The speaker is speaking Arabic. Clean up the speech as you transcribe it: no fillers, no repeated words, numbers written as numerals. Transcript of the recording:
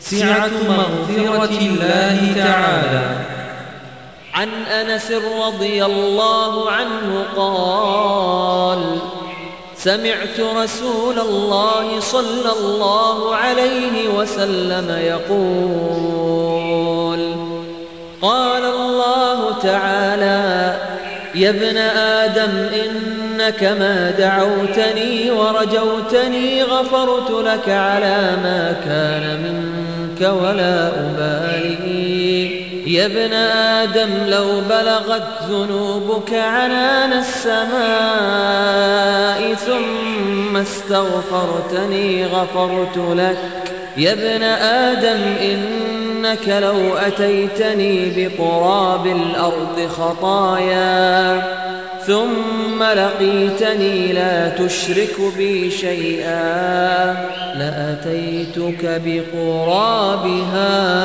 سعة مغفرة الله تعالى. عن أنس رضي الله عنه قال: سمعت رسول الله صلى الله عليه وسلم يقول: قال الله تعالى: يا ابن آدم إنك ما دعوتني ورجوتني غفرت لك على ما كان منك ولا أبالي. يا ابن آدم لو بلغت ذنوبك عنان السماء ثم استغفرتني غفرت لك. يا ابن آدم إنك لو أتيتني بقراب الأرض خطايا ثم لقيتني لا تشرك بي شيئا لأتيتك بقرابها